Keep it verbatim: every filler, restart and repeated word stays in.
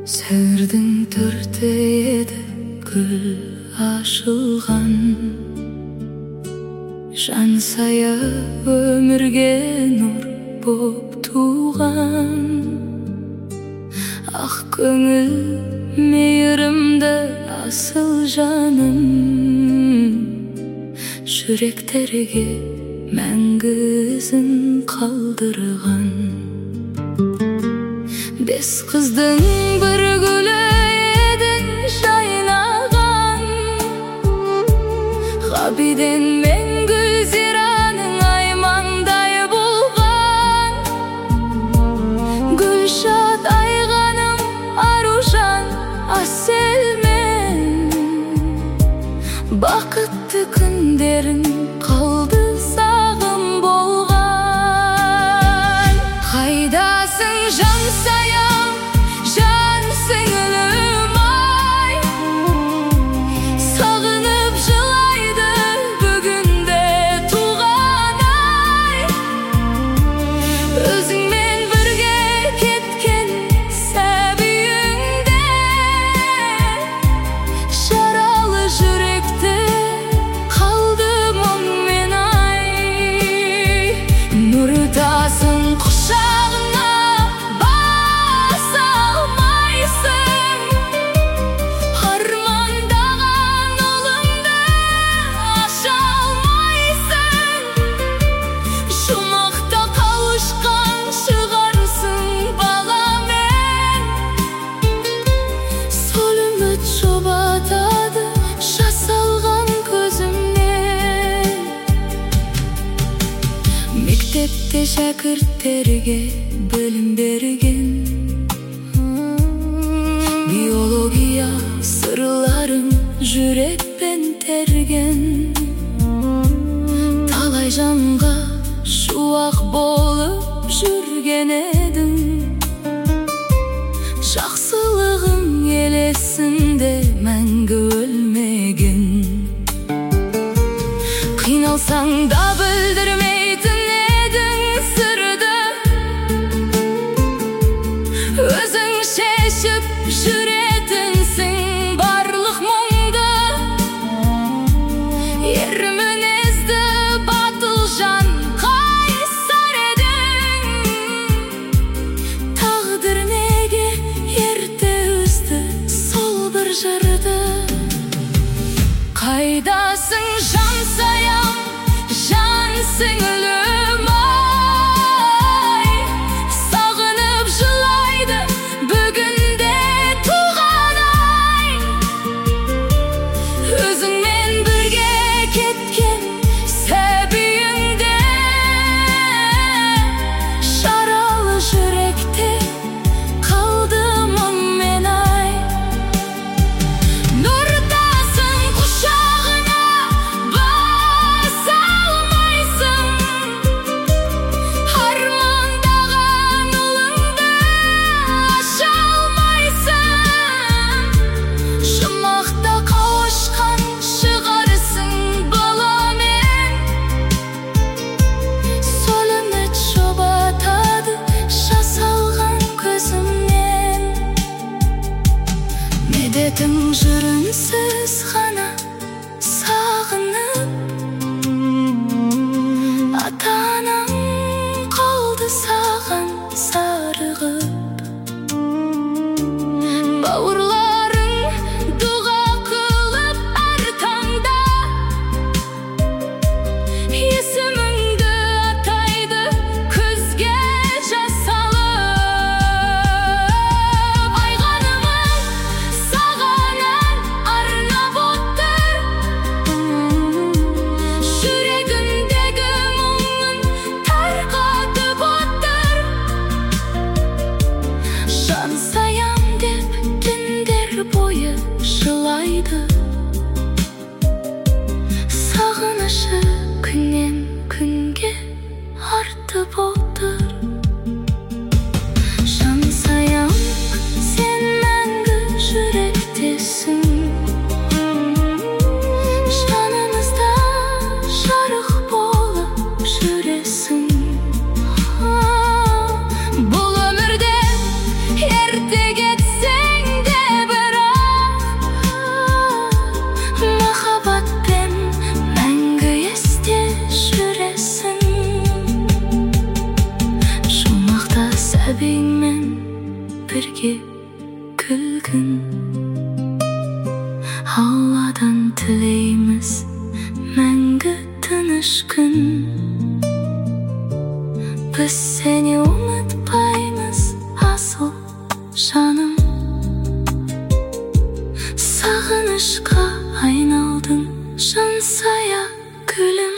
Сәуірдің төрті еді, гүл ашылған. Жан сая өмірге нұр боп туған. Ақ көңіл мейірімді асыл жаным, жүректерге мәңгі ізін қалдырған. Бес қыздың бір гүлі едің жайнаған. Ғабиден мен Гүлзираның аймаңдай болған. Гүлшат айғаным Аружан Аселмен. Бақытты күндерің қалды сағым болған. Қайдасың жан саям, жан сіңілім ай. Сағынып жылайды бүгінде туған ай. Өзіңмен бірге кеткен сәбиіңде, жаралы жүректе қалды мұңмен ай. Нұртасын құшағына баса алмайсың. Армандаған ұлыңды аша алмайсың. Жұмақта қауышқан шығарсың баламен. Сол үміт жұбатады жас алған көзімнен. Мектепте шәкірттерге білім берген. Биология сырларын жүрекпен терген. Талай жанға шуақ болып жүрген едің. Жақсылығың елесінде мәңгі өлмеген. Қиналсаң да білдірмейтін едің сырды. Өзің шешіп жүретінсің барлық мұңды. Ер мінезді батыл жан қайсар едің. Тағдыр неге ерте үзді сол бір жырды. Қайдасың жан саям, жан сіңілім ай. Сағынып жылайды бүгінде туған ай. Өзіңмен бірге кеткен сәбиіңде, жаралы жүректе қалды мұңмен ай. Нұртасын құшағына баса алмайсың. Армандаған ұлыңды аша алмайсың. Жұмақта қауышқан шығарсың баламен. Сол үміт жұбатады жас алған көзімнен. Медетің жүрінсіз ғана сағынып. Ата-анаң қалды саған зарығып. Бауырларың дұға қылып әр таңда. Есіміңді атайды күзге жас алып. Айғанымын саған ән арнап отыр. Жүрегімдегі мұңын тарқатып отыр. Жан саям деп түндер бойы жылайды. Сағынышы күннен күнге артып отыр. Жан саям, сен мәңгі жүректесің. Жанымызда жарық болып жүресің. Бұл өмірде ерте кетсең yüzündeki gülgün. Havadan tileyimiz мәңгі тыныш күн. Біз сені ұмытпаймыз, асыл жаным. Сағынышқа айналдың жансая гүлім.